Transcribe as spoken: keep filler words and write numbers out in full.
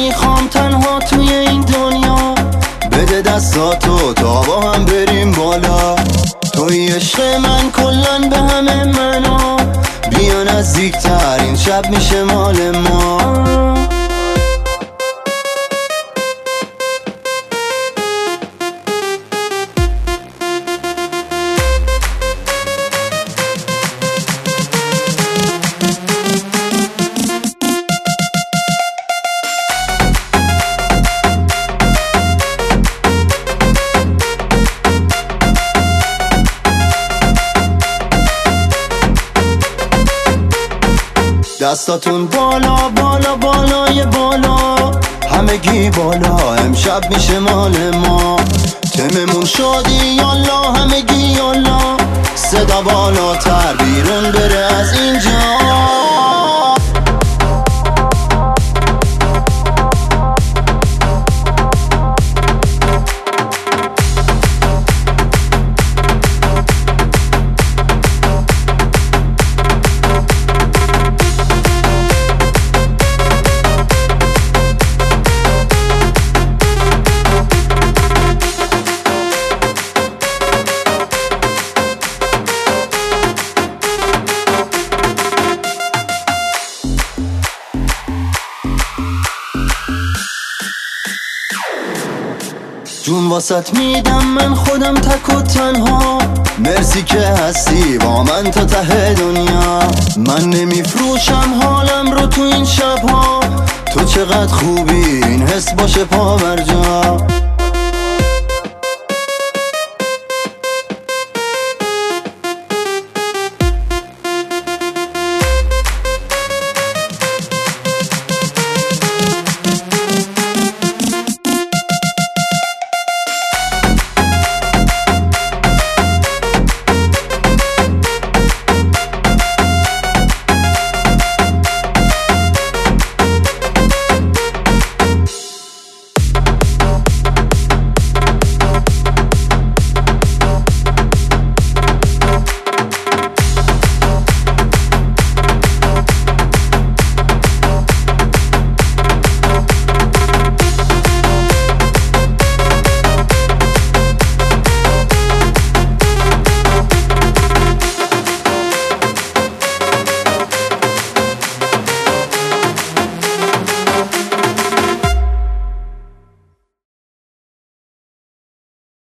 میخوام تنها توی این دنیا، بده دستاتو تا با هم بریم بالا. توی عشق من کلن به همه منا، بیا نزدیکتر این شب میشه مال ما. دستاتون بالا بالا بالای بالا، همگی بالا، امشب میشه مال ما. تممون شدی یالا همگی یالا، صدا بالاتر بیرون بره از اینجا. جون واسط میدم من خودم تک و تنها، مرسی که هستی با من تا ته دنیا. من نمیفروشم حالم رو تو این شبها، تو چقدر خوبی این حس باشه پا بر جا.